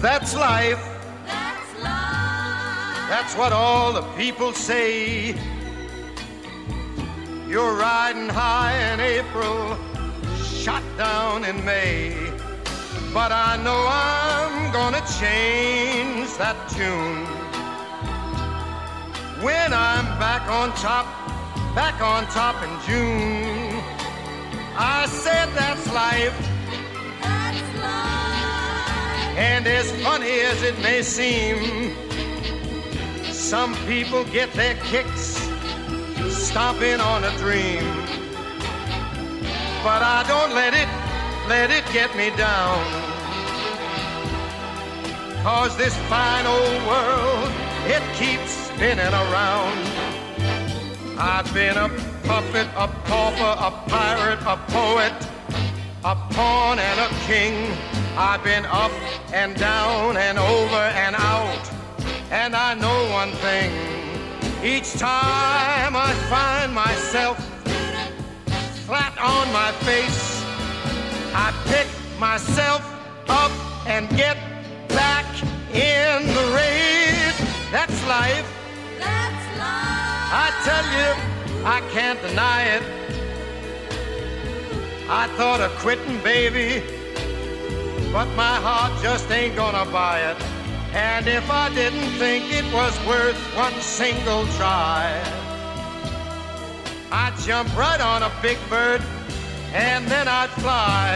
That's life. That's life. That's what all the people say. You're riding high in April, shot down in May. But I know I'm gonna change that tune when I'm back on top in June. I said that's life. That's life. And as funny as it may seem, some people get their kicks stomping on a dream. But I don't let it get me down. 'Cause this fine old world, it keeps spinning around. I've been a puppet, a pauper, a pirate, a poet, a pawn and a king. I've been up and down and over and out. And I know one thing, each time I find myself flat on my face, I pick myself up and get back in the race. That's life. That's life. I tell you, I can't deny it. I thought of quitting, baby, but my heart just ain't gonna buy it. And if I didn't think it was worth one single try, I'd jump right on a big bird and then I'd fly.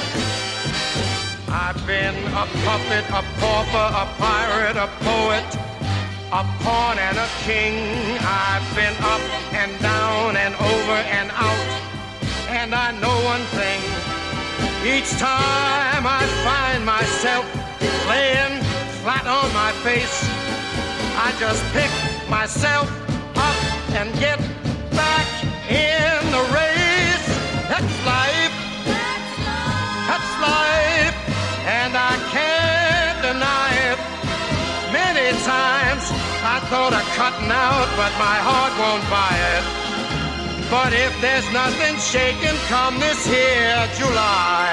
I've been a puppet, a pauper, a pirate, a poet, a pawn and a king. I've been up and down and over and out. And I know one thing, each time I find myself laying flat on my face, I just pick myself up and get back in the race. That's life. That's life. That's life. And I can't deny it. Many times I thought of cutting out, but my heart won't buy it. But if there's nothing shaking come this here July,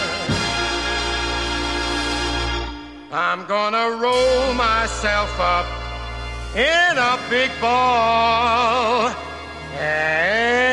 I'm gonna roll myself up in a big ball and